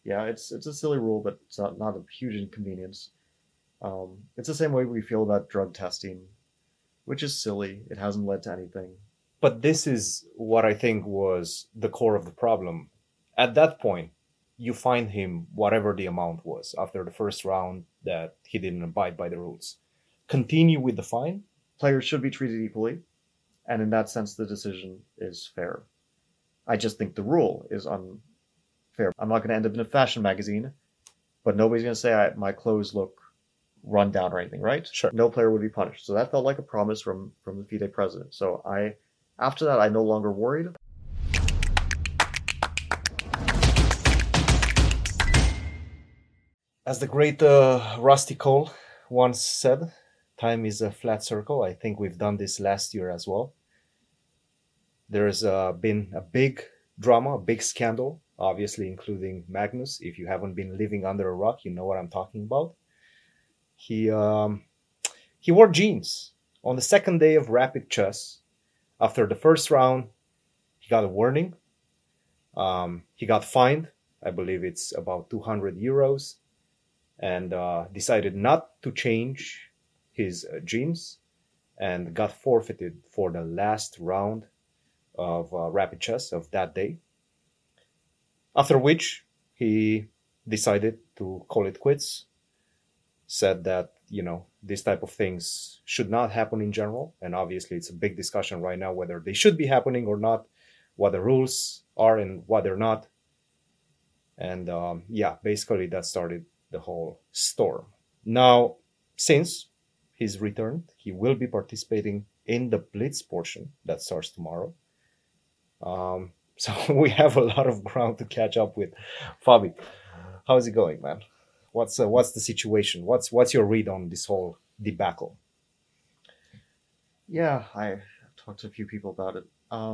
yeah, it's a silly rule, but it's not a huge inconvenience. It's the same way we feel about drug testing, which is silly. It hasn't led to anything. But this is what I think was the core of the problem. At that point, you fine him whatever the amount was after the first round that he didn't abide by the rules. Continue with the fine. Players should be treated equally, and in that sense, the decision is fair. I just think the rule is unfair. I'm not going to end up in a fashion magazine, but nobody's going to say my clothes look run down or anything, right? Sure. No player would be punished. So that felt like a promise from the FIDE president. So after that, I no longer worried. As the great Rusty Cole once said, time is a flat circle. I think we've done this last year as well. There's been a big drama, a big scandal, obviously including Magnus. If you haven't been living under a rock, you know what I'm talking about. He he wore jeans on the second day of rapid chess. After the first round, he got a warning. He got fined. I believe it's about 200 euros, and decided not to change his jeans, and got forfeited for the last round of rapid chess of that day. After which he decided to call it quits, said that this type of things should not happen in general, and obviously it's a big discussion right now whether they should be happening or not, what the rules are and what they're not. And yeah, basically that started the whole storm. Now, since he's returned, he will be participating in the Blitz portion that starts tomorrow. So we have a lot of ground to catch up with. Fabi, how's it going, man? What's the situation? What's your read on this whole debacle? Yeah, I talked to a few people about it.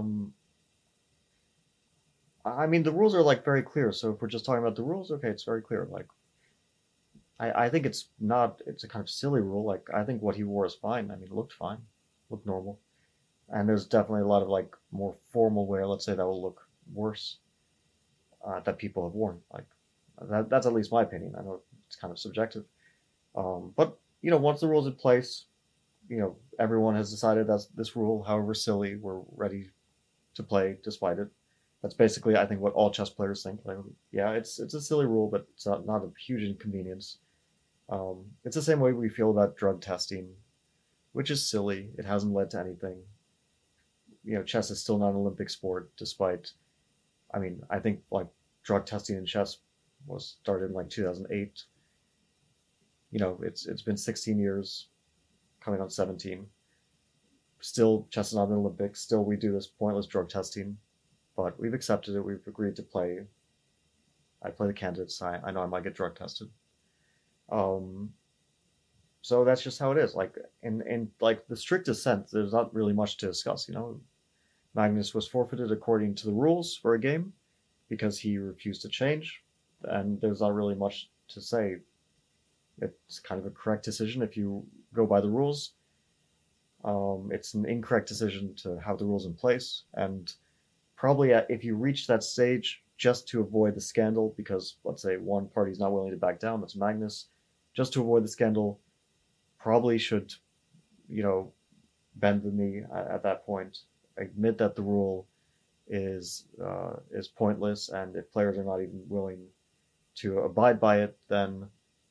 I mean, the rules are like very clear. So if we're just talking about the rules, okay, it's very clear. Like, I think it's not. It's a kind of silly rule. Like, I think what he wore is fine. I mean, it looked fine, looked normal. And there's definitely a lot of like more formal wear, let's say, that will look worse that people have worn. Like that's at least my opinion. I know it's kind of subjective, but once the rules in place, everyone has decided that this rule, however silly, we're ready to play despite it. That's basically, I think, what all chess players think. Like, yeah, it's a silly rule, but it's not a huge inconvenience. It's the same way we feel about drug testing, which is silly. It hasn't led to anything. Chess is still not an Olympic sport, despite, I mean, I think like drug testing in chess was started in like 2008. It's been 16 years, coming on 17. Still, chess is not an Olympics. Still, we do this pointless drug testing, but we've accepted it. We've agreed to play. I play the candidates. I know I might get drug tested. Um, so that's just how it is. Like in like the strictest sense, there's not really much to discuss. Magnus was forfeited according to the rules for a game because he refused to change, and there's not really much to say. It's kind of a correct decision if you go by the rules. It's an incorrect decision to have the rules in place, and probably if you reach that stage just to avoid the scandal, because let's say one party's not willing to back down, that's Magnus, just to avoid the scandal, probably should, you know, bend the knee at that point, admit that the rule is pointless, and if players are not even willing to abide by it, then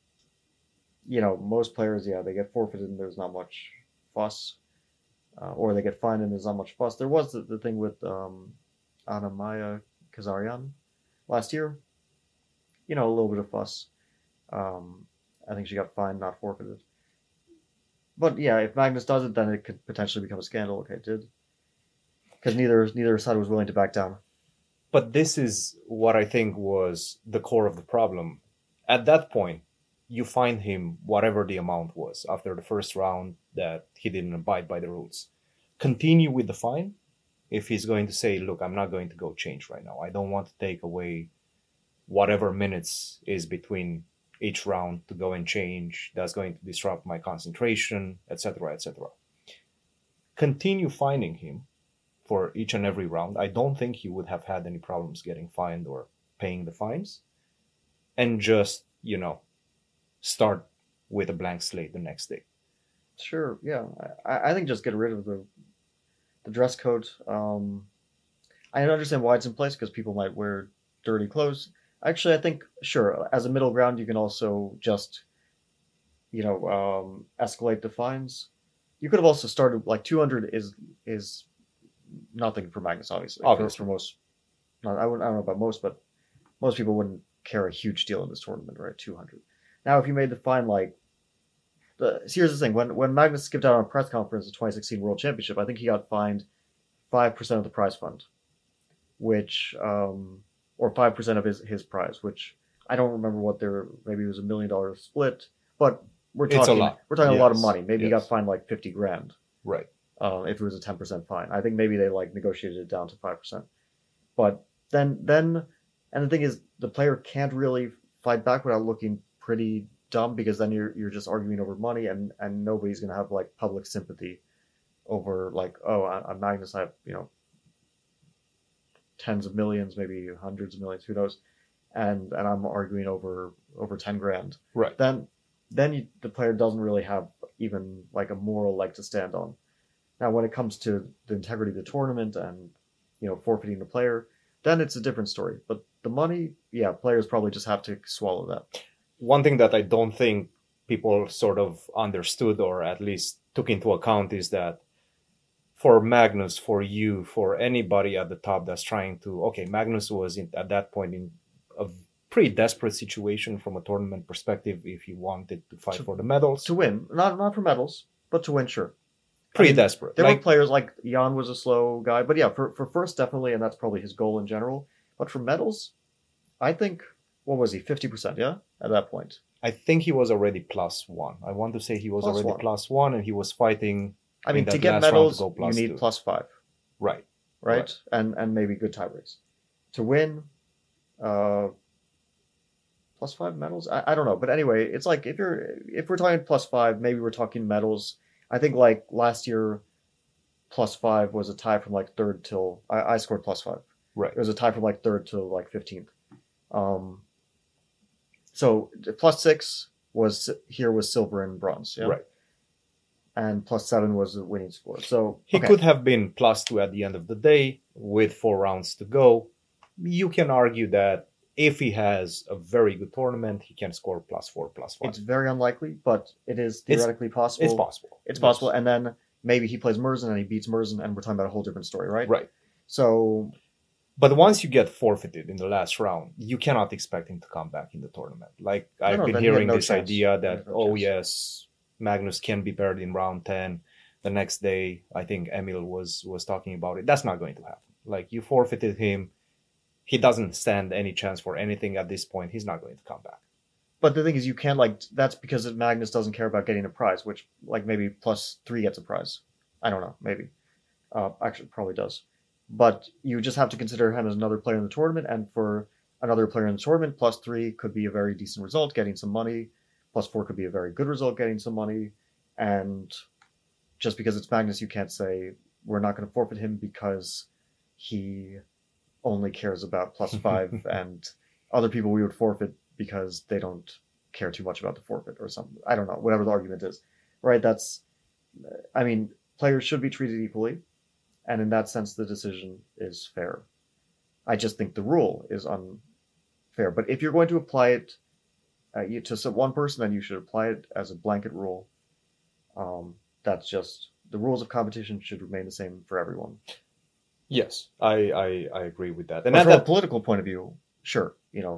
most players, yeah, they get forfeited and there's not much fuss, or they get fined and there's not much fuss. There was the thing with Anna Maya Kazarian last year, a little bit of fuss. I think she got fined, not forfeited. But yeah, if Magnus does it, then it could potentially become a scandal. Okay, it did, because neither side was willing to back down. But this is what I think was the core of the problem. At that point, you fine him whatever the amount was after the first round that he didn't abide by the rules. Continue with the fine if he's going to say, look, I'm not going to go change right now. I don't want to take away whatever minutes is between each round to go and change. That's going to disrupt my concentration, etc., etc. Continue fining him for each and every round. I don't think he would have had any problems getting fined or paying the fines. and just, start with a blank slate the next day. Sure, yeah. I think just get rid of the dress code. I understand why it's in place because people might wear dirty clothes. Actually, I think sure as a middle ground you can also just escalate the fines. You could have also started like 200 is nothing for Magnus, obviously. For most, not, I don't know about most, but most people wouldn't care a huge deal in this tournament, right? 200. Now, if you made the fine like here's the thing: when Magnus skipped out on a press conference at the 2016 World Championship, I think he got fined 5% of the prize fund, which or 5% of his prize, which I don't remember what their maybe it was $1 million split, but It's a lot. We're talking Yes. a lot of money. Maybe he Yes. got fined like 50 grand. Right. If it was a 10% fine. I think maybe they like negotiated it down to 5%. But then and the thing is the player can't really fight back without looking pretty dumb because then you're just arguing over money and nobody's gonna have like public sympathy over like, oh, I'm Magnus, I have, tens of millions, maybe hundreds of millions, who knows, and I'm arguing over 10 grand. Right. Then the player doesn't really have even like a moral leg to stand on. Now, when it comes to the integrity of the tournament and forfeiting the player, then it's a different story. But the money, yeah, players probably just have to swallow that. One thing that I don't think people sort of understood or at least took into account is that for Magnus, for you, for anybody at the top that's trying to, okay, Magnus was at that point in a pretty desperate situation from a tournament perspective if he wanted to fight for the medals. To win, not for medals, but to win, sure. Pretty desperate. There were players like Jan was a slow guy, but yeah, for first definitely, and that's probably his goal in general. But for medals, I think, what was he, 50%, yeah? At that point. I think he was already +1. I want to say he was already +1 and he was fighting. I mean, to get medals, you need +2. +5. Right. And maybe good tie breaks. To win, +5 medals? I don't know. But anyway, it's like if we're talking +5, maybe we're talking medals. I think like last year, +5 was a tie from like third till I scored +5. Right. It was a tie from like third till like 15th. So +6 was silver and bronze. Yeah? Right. And +7 was the winning score. So he could have been +2 at the end of the day with 4 rounds to go. You can argue that if he has a very good tournament, he can score +4, +5. It's very unlikely, but it is theoretically possible. It's possible. It's possible. And then maybe he plays Merzen and he beats Merzen, and we're talking about a whole different story, right? Right. So, but once you get forfeited in the last round, you cannot expect him to come back in the tournament. Like I've been hearing this idea that, yes, Magnus can be paired in round 10. The next day, I think Emil was talking about it. That's not going to happen. Like, you forfeited him. He doesn't stand any chance for anything at this point. He's not going to come back. But the thing is, you can't, like, that's because Magnus doesn't care about getting a prize, which, like, maybe +3 gets a prize. I don't know, maybe. Actually, probably does. But you just have to consider him as another player in the tournament, and for another player in the tournament, +3 could be a very decent result, getting some money. +4 could be a very good result, getting some money. And just because it's Magnus, you can't say we're not going to forfeit him because he only cares about +5 and other people we would forfeit because they don't care too much about the forfeit or something. I don't know, whatever the argument is. Right? Players should be treated equally. And in that sense, the decision is fair. I just think the rule is unfair. But if you're going to apply it to one person, then you should apply it as a blanket rule. That's just the rules of competition should remain the same for everyone. Yes, I agree with that. And from a political point of view, sure,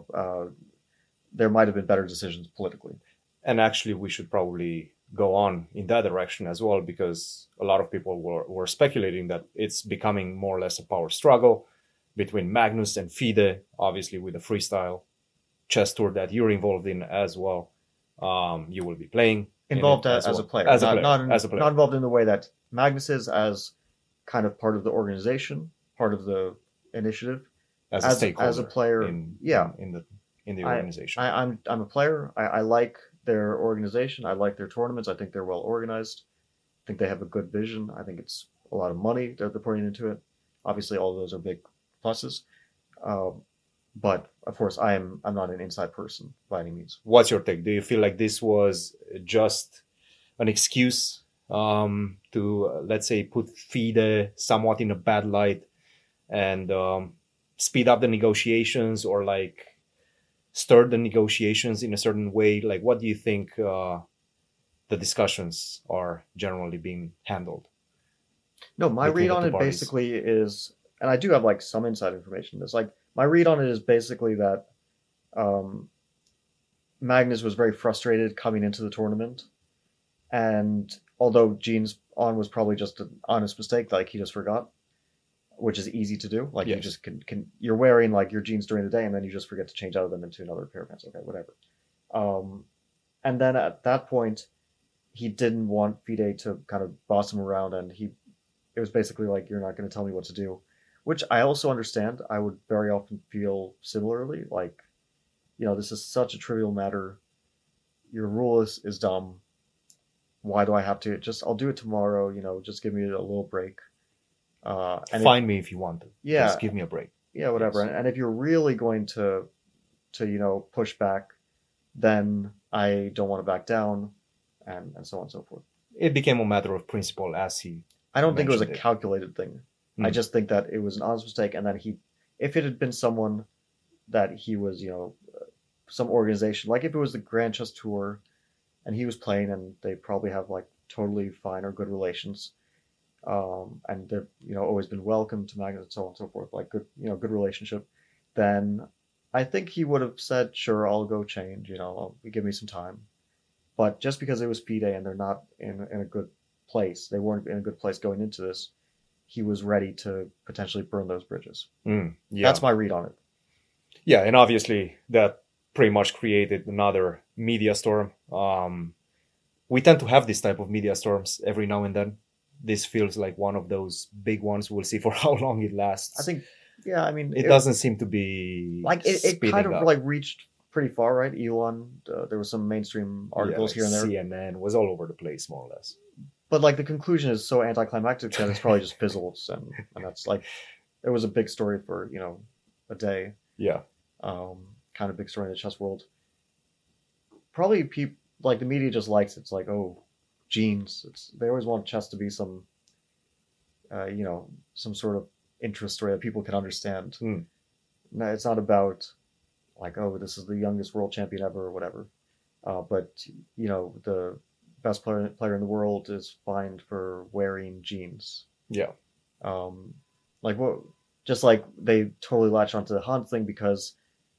there might have been better decisions politically. And actually, we should probably go on in that direction as well, because a lot of people were speculating that it's becoming more or less a power struggle between Magnus and FIDE, obviously with the freestyle chess tour that you're involved in as well. You will be playing. Involved as a player. Not involved in the way that Magnus is, as kind of part of the organization, part of the initiative. As a stakeholder. As a player. In the organization. I'm a player. I like their organization. I like their tournaments. I think they're well organized. I think they have a good vision. I think it's a lot of money that they're putting into it. Obviously, all of those are big pluses. But of course, I'm not an inside person by any means. What's your take? Do you feel like this was just an excuse to, let's say, put FIDE somewhat in a bad light and speed up the negotiations, or like stir the negotiations in a certain way? Like, what do you think the discussions are generally being handled No, my between read the on two it parties? basically is, and I do have like some inside information. It's like my read on it is basically that um, Magnus was very frustrated coming into the tournament, and although Gene's on was probably just an honest mistake, like he just forgot, which is easy to do. Like you Yes. just can you're wearing like your jeans during the day, and then you just forget to change out of them into another pair of pants. Okay, whatever. Um, and then at that point, he didn't want Fide to kind of boss him around, and it was basically like, you're not going to tell me what to do, which I also understand. I would very often feel similarly, like, this is such a trivial matter. Your rule is dumb. Why do I have to? I'll do it tomorrow. Just give me a little break. Find me if you want to. Yeah, Just give me a break. yeah, whatever. Yes. And if you're really going to push back, then I don't want to back down, and so on and so forth. It became a matter of principle, as he I don't think it was a mentioned it. calculated thing. I just think that it was an honest mistake, and that if it had been someone that he was, some organization, like if it was the Grand Chess Tour, and he was playing, and they probably have like totally fine or good relations, and they've always been welcome to Magnus and so on and so forth, like good good relationship, then I think he would have said, sure, I'll go change, give me some time. But just because it was FIDE and they're not in a good place, they weren't in a good place going into this, he was ready to potentially burn those bridges. Yeah. That's my read on it. Yeah, and obviously that pretty much created another media storm. We tend to have this type of media storms every now and then. This feels like one of those big ones. We'll see for how long it lasts. I think, yeah, I mean, it doesn't seem to be like it kind of up. like reached pretty far, right? Elon, there was some mainstream articles like here and there. CNN was all over the place, more or less. But like the conclusion is so anticlimactic that it's probably just fizzles, and that's like, it was a big story for a day. Yeah. Kind of big story in the chess world. Probably people like the media just likes it. It's like, oh, genes. They always want chess to be some, some sort of interest story that people can understand. No, it's not about like, oh, this is the youngest world champion ever or whatever. But the best player in the world is fined for wearing jeans. Yeah. Like what? Just like they totally latch onto the Han thing because,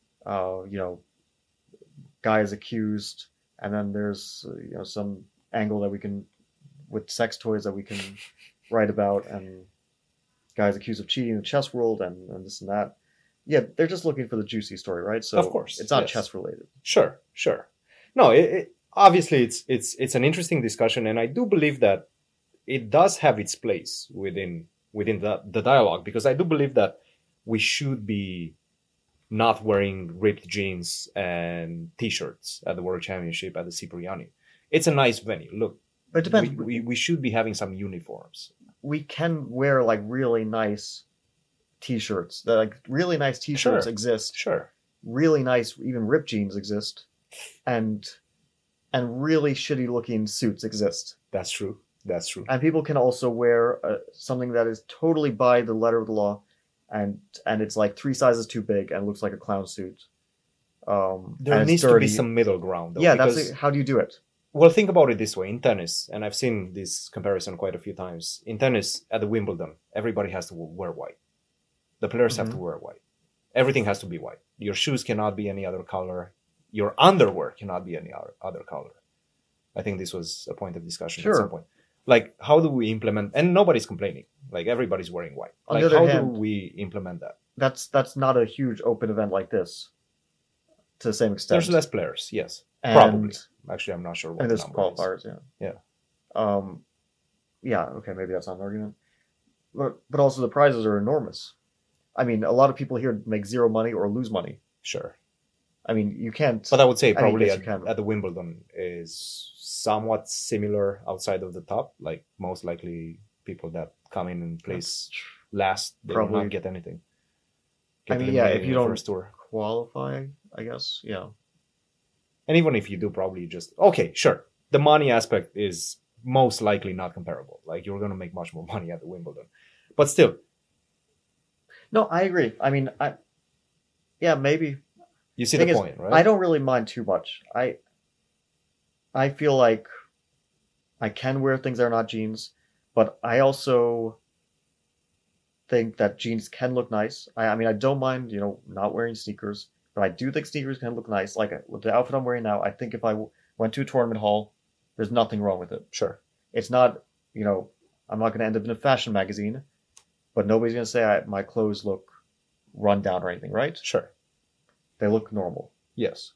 guy is accused, and then there's some angle that we can with sex toys that we can write about, and guys accused of cheating in the chess world, and this and that. Yeah, they're just looking for the juicy story, right? So of course, it's not chess related. Sure. No, obviously it's an interesting discussion, and I do believe that it does have its place within the dialogue, because I do believe that we should be not wearing ripped jeans and t-shirts at the World Championship at the Cipriani. It's a nice venue. Look, but it depends. We should be having some uniforms. We can wear like really nice t-shirts. That like really nice t-shirts exist. Sure. Really nice, even ripped jeans exist, and really shitty looking suits exist. That's true. And people can also wear something that is totally by the letter of the law, and it's like 3 sizes too big and looks like a clown suit. There needs to be some middle ground, though. Yeah, how do you do it? Well, think about it this way. In tennis, and I've seen this comparison quite a few times, in tennis at the Wimbledon, everybody has to wear white. The players have to wear white. Everything has to be white. Your shoes cannot be any other color. Your underwear cannot be any other color. I think this was a point of discussion at some point. Like, how do we implement? And nobody's complaining. Like, everybody's wearing white. On like, the other how hand, do we implement that? That's not a huge open event like this, to the same extent. There's less players, yes, probably. Actually, I'm not sure what. And there's the number qualifiers, is. Yeah. Yeah. Okay, maybe that's not an argument, but also the prizes are enormous. I mean, a lot of people here make zero money or lose money. Sure. I mean, you can't. But I would say probably at the Wimbledon is somewhat similar outside of the top. Like, most likely people that come in and place last, they will not get anything. I mean, yeah, if you don't qualify, I guess. Yeah. And even if you do, probably just okay, sure. The money aspect is most likely not comparable. Like you're gonna make much more money at the Wimbledon, but still, No, I agree. I mean, yeah, maybe. you see Thing the is, point, right? I don't really mind too much. I feel like I can wear things that are not jeans, but I also think that jeans can look nice. I mean, I don't mind, not wearing sneakers, but I do think sneakers can look nice. Like with the outfit I'm wearing now, I think if I went to a tournament hall, there's nothing wrong with it. Sure. It's not, I'm not going to end up in a fashion magazine, but nobody's going to say my clothes look run down or anything, right? Sure. They look normal. Yes.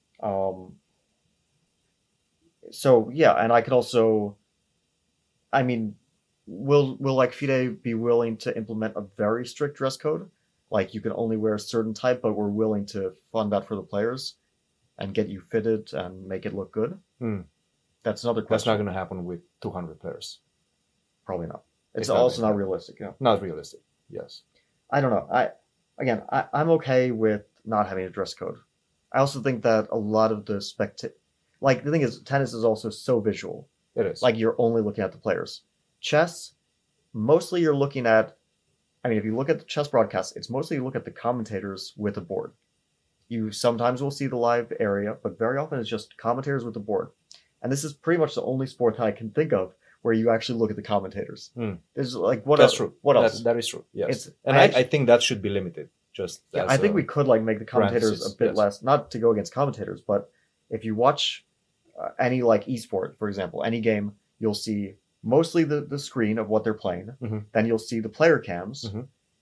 So yeah, and I could also, I mean, will like FIDE be willing to implement a very strict dress code? Like you can only wear a certain type, but we're willing to fund that for the players and get you fitted and make it look good? That's another question. That's not going to happen with 200 players. Probably not. It's also not realistic. Yeah. Not realistic. Yes. I don't know. I'm okay with not having a dress code. I also think that a lot of the like the thing is, tennis is also so visual. It is. Like you're only looking at the players. Chess, mostly you're looking at. I mean, if you look at the chess broadcast, it's mostly you look at the commentators with the board. You sometimes will see the live area, but very often it's just commentators with the board. And this is pretty much the only sport that I can think of where you actually look at the commentators. There's like what That's else? true. What else? That is true. Yes. I think that should be limited. Just yeah, I think we could like make the commentators a bit less, not to go against commentators, but if you watch any like esport, for example, any game, you'll see mostly the screen of what they're playing. Then you'll see the player cams.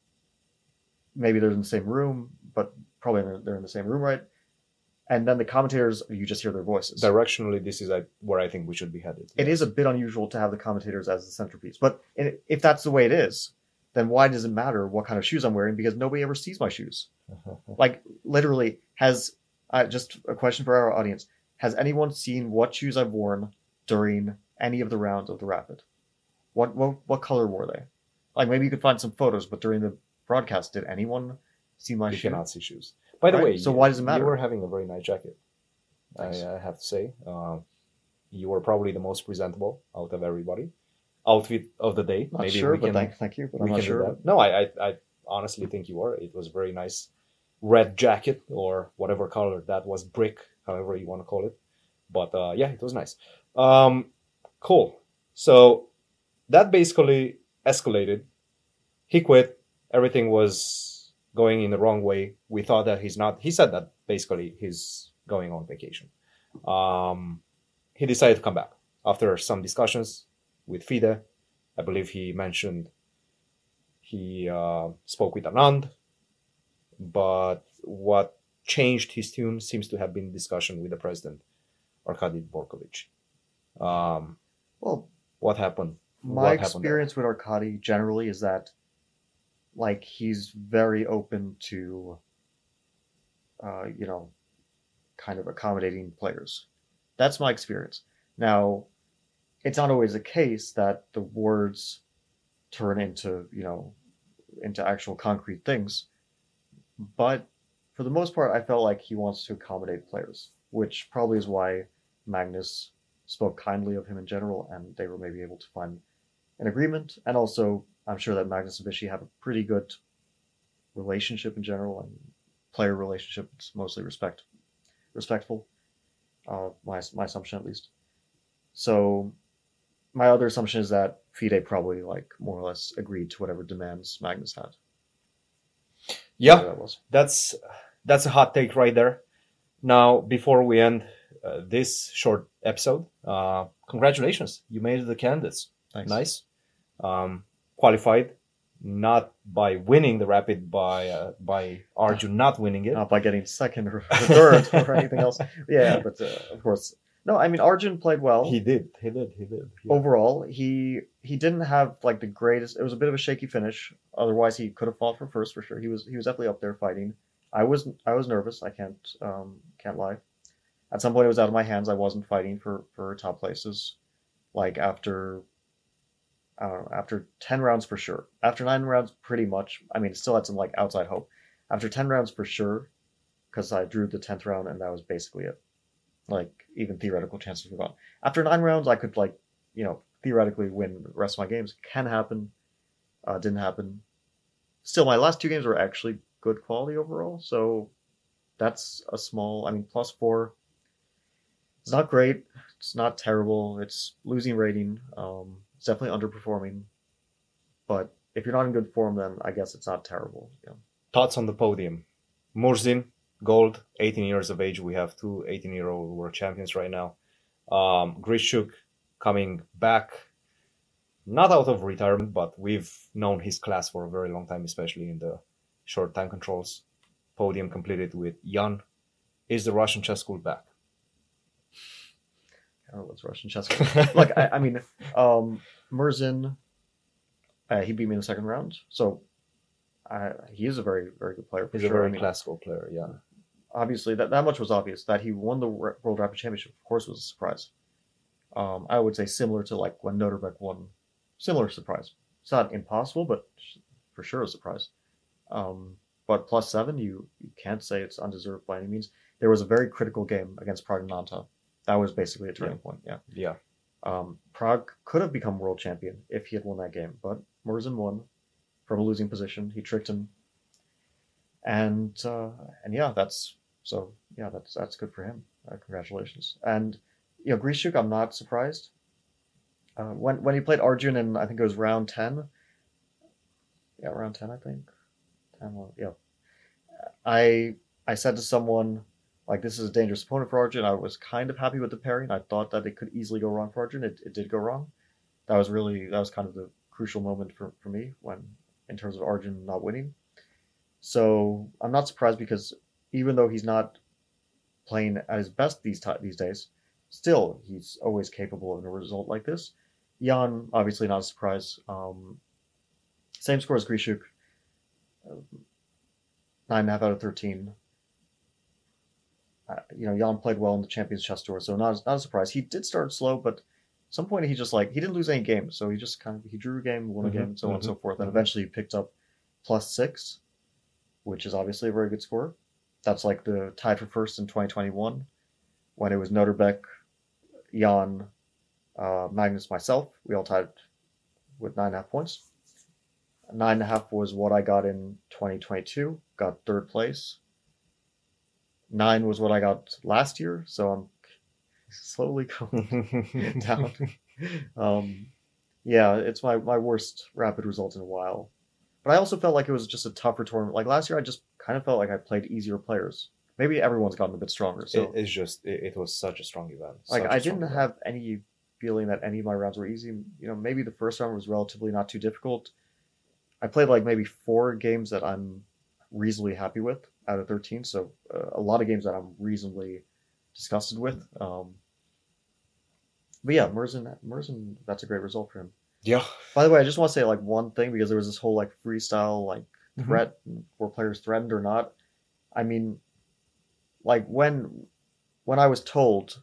Maybe they're in the same room, but probably they're in the same room, right? And then the commentators, you just hear their voices. Directionally, this is where I think we should be headed. It is a bit unusual to have the commentators as the centerpiece, but if that's the way it is, then why does it matter what kind of shoes I'm wearing? Because nobody ever sees my shoes. Like literally, just a question for our audience: has anyone seen what shoes I've worn during any of the rounds of the Rapid? What color were they? Like maybe you could find some photos, but during the broadcast, did anyone see my shoes? You cannot see shoes. By the way, so why does it matter? You were having a very nice jacket. I have to say, you were probably the most presentable out of everybody. Outfit of the day. Not maybe sure, we can, but thank you. But I'm not sure. No, I honestly think you were. It was a very nice red jacket or whatever color that was, brick, however you want to call it. But yeah, it was nice. Cool. So that basically escalated. He quit. Everything was going in the wrong way. We thought that he said that basically he's going on vacation. He decided to come back after some discussions with FIDE. I believe he mentioned he spoke with Anand, but what changed his tune seems to have been discussion with the president, Arkady Dvorkovich. Well, what happened? My experience with Arkady generally is that, like, he's very open to, kind of accommodating players. That's my experience. Now, it's not always the case that the words turn into actual concrete things. But for the most part, I felt like he wants to accommodate players, which probably is why Magnus spoke kindly of him in general, and they were maybe able to find an agreement. And also, I'm sure that Magnus and Vichy have a pretty good relationship in general, and player relationship is mostly respectful. My assumption, at least. So my other assumption is that FIDE probably more or less agreed to whatever demands Magnus had. Yeah, that's a hot take right there. Now, before we end this short episode, congratulations, you made the candidates. Thanks. Nice. Qualified, not by winning the Rapid, by Arjun not winning it, not by getting second or third or anything else. Yeah, but of course. No, I mean, Arjun played well. He did. Yeah. Overall, he didn't have the greatest. It was a bit of a shaky finish. Otherwise, he could have fought for first for sure. He was definitely up there fighting. I was nervous. I can't lie. At some point, it was out of my hands. I wasn't fighting for top places. After 10 rounds for sure. After 9 rounds, pretty much. I mean, still had some outside hope. After 10 rounds for sure, because I drew the 10th round and that was basically it. Like, even theoretical chances were gone. After 9 rounds, I could, like, theoretically win the rest of my games. Can happen. Didn't happen. Still, my last 2 games were actually good quality overall, so that's a small, +4. It's not great. It's not terrible. It's losing rating. It's definitely underperforming. But if you're not in good form, then I guess it's not terrible. Thoughts on the podium? Murzin, gold, 18 years of age. We have 2 18-year-old world champions right now. Grishuk coming back, not out of retirement, but we've known his class for a very long time, especially in the short time controls. Podium completed with Jan. Is the Russian chess school back? I don't know what's Russian chess school. Like, Murzin, he beat me in the second round, so he is a very, very good player. He's a very classical player, yeah. Obviously, that much was obvious. That he won the World Rapid Championship, of course, was a surprise. I would say similar to like when Noterbeck won. Similar surprise. It's not impossible, but for sure a surprise. But +7, you can't say it's undeserved by any means. There was a very critical game against Prague and Nanta. That was basically a turning point, yeah. Yeah. Prague could have become world champion if he had won that game, but Murzin won from a losing position. He tricked him. And yeah, that's good for him. Congratulations. And Grishuk, I'm not surprised. When he played Arjun in, I think it was round 10. Yeah, round 10, I think. 10, well, yeah. I said to someone, like, this is a dangerous opponent for Arjun. I was kind of happy with the pairing. I thought that it could easily go wrong for Arjun. It did go wrong. That was kind of the crucial moment for me in terms of Arjun not winning. So I'm not surprised, because even though he's not playing at his best these days, still he's always capable of a result like this. Jan, obviously not a surprise. Same score as Grishuk, 9.5 out of 13. Jan played well in the Champions Chess Tour, so not a surprise. He did start slow, but at some point he didn't lose any games, so he drew a game, won a game, and so on and so forth, and eventually he picked up +6, which is obviously a very good score. That's like the tied for first in 2021, when it was Noterbeck, Jan, Magnus, myself. We all tied with 9.5 points. 9.5 was what I got in 2022, got 3rd place. 9 was what I got last year, so I'm slowly going down. Yeah, it's my worst rapid result in a while. But I also felt like it was just a tougher tournament. Like last year, I just kind of felt like I played easier players. Maybe everyone's gotten a bit stronger. So it was such a strong event. Like, I didn't have any feeling that any of my rounds were easy. Maybe the first round was relatively not too difficult. I played like maybe 4 games that I'm reasonably happy with out of 13. So a lot of games that I'm reasonably disgusted with. But yeah, Murzin, that's a great result for him. Yeah. By the way, I just want to say like one thing, because there was this whole like freestyle like threat, were players threatened or not. I mean, like when I was told,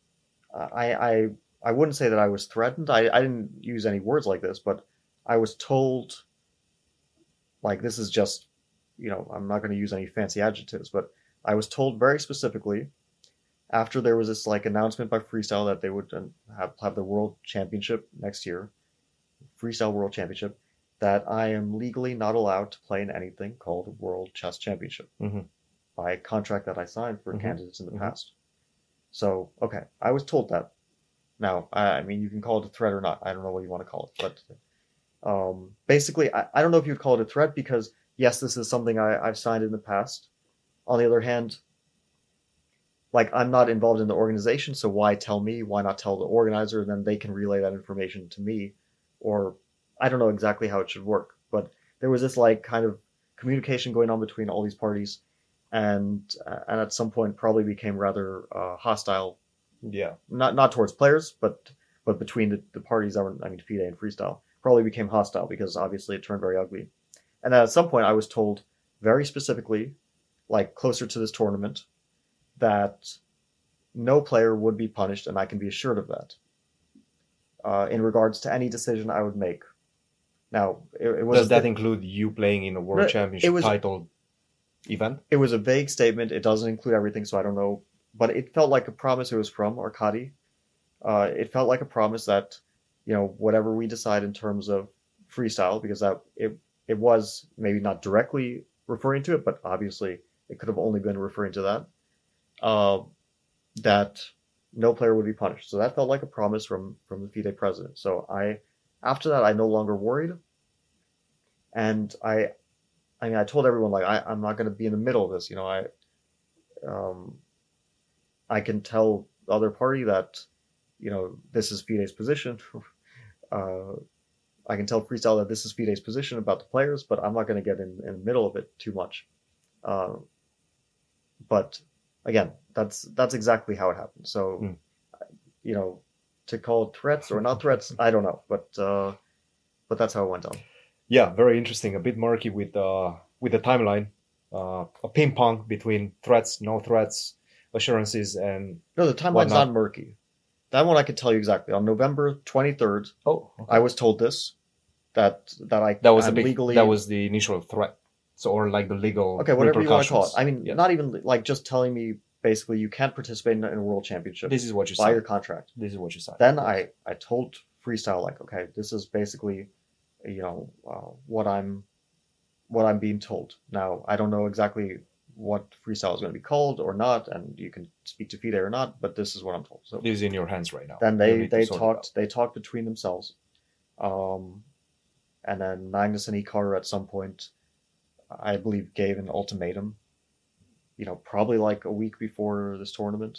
I wouldn't say that I was threatened. I didn't use any words like this, but I was told, like, this is just, I'm not going to use any fancy adjectives, but I was told very specifically, after there was this like announcement by Freestyle that they would have the World Championship next year, Freestyle World Championship, that I am legally not allowed to play in anything called World Chess Championship by a contract that I signed for candidates in the past. So, okay, I was told that. Now, I mean, you can call it a threat or not. I don't know what you want to call it, but basically, I don't know if you'd call it a threat, because yes, this is something I've signed in the past. On the other hand, like, I'm not involved in the organization, so why tell me? Why not tell the organizer? And then they can relay that information to me. Or I don't know exactly how it should work, but there was this like kind of communication going on between all these parties, and at some point probably became rather hostile. Yeah. Not towards players, but between the parties that were, FIDE and Freestyle, probably became hostile, because obviously it turned very ugly. And at some point I was told very specifically, like closer to this tournament, that no player would be punished, and I can be assured of that. In regards to any decision I would make. Now, it was. Does that include you playing in a World Championship title event? It was a vague statement. It doesn't include everything, so I don't know. But it felt like a promise. It was from Arkady. It felt like a promise that, whatever we decide in terms of freestyle, because it was maybe not directly referring to it, but obviously it could have only been referring to that. That no player would be punished. So that felt like a promise from the FIDE president. So after that, I no longer worried, and I told everyone like I'm not going to be in the middle of this. I can tell the other party that this is FIDE's position. I can tell Freestyle that this is FIDE's position about the players, but I'm not going to get in the middle of it too much. But again, that's exactly how it happened. So, to call it threats or not threats, I don't know, but that's how it went down. Yeah, very interesting. A bit murky with the timeline. A ping pong between threats, no threats, assurances, and no, the timeline's not murky. That one I can tell you exactly. On November 23rd, I was told this that legally. That was the initial threat. So, or like the legal. Okay, whatever you want to call it. I mean, not even like just telling me basically you can't participate in a world championship. This is what you by your contract. This is what you signed. Then I told Freestyle like, okay, this is basically, what I'm being told. Now I don't know exactly what Freestyle is going to be called or not, and you can speak to FIDE or not, but this is what I'm told. So this is in your hands right now. Then they talked between themselves, and then Magnus and Hikaru at some point, I believe, gave an ultimatum. Probably like a week before this tournament.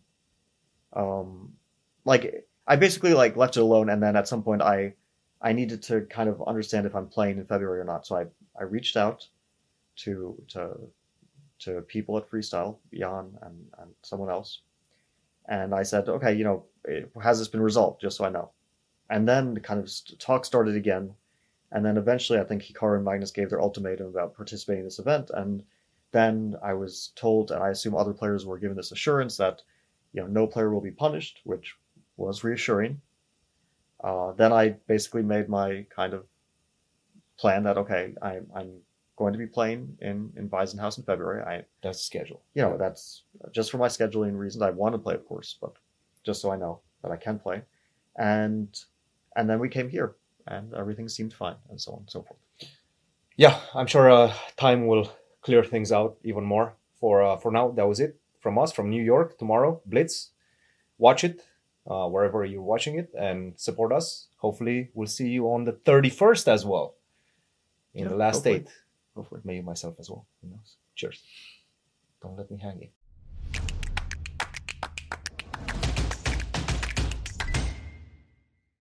Like I basically like left it alone, and then at some point I needed to kind of understand if I'm playing in February or not. So I reached out to people at Freestyle, Jan and someone else, and I said, okay, has this been resolved, just so I know. And then the kind of talk started again, and then eventually I think Hikaru and Magnus gave their ultimatum about participating in this event, and then I was told, and I assume other players were given this assurance that no player will be punished, which was reassuring. Then I basically made my kind of plan that, okay, I'm going to be playing in Waisenhaus in February. That's scheduled. That's just for my scheduling reasons. I want to play, of course, but just so I know that I can play. And then we came here, and everything seemed fine, and so on and so forth. Yeah, I'm sure time will clear things out even more. For now, that was it from us, from New York. Tomorrow, Blitz. Watch it wherever you're watching it and support us. Hopefully, we'll see you on the 31st as well. In the last date. Hopefully. Maybe myself as well. Who knows? Cheers. Don't let me hang it.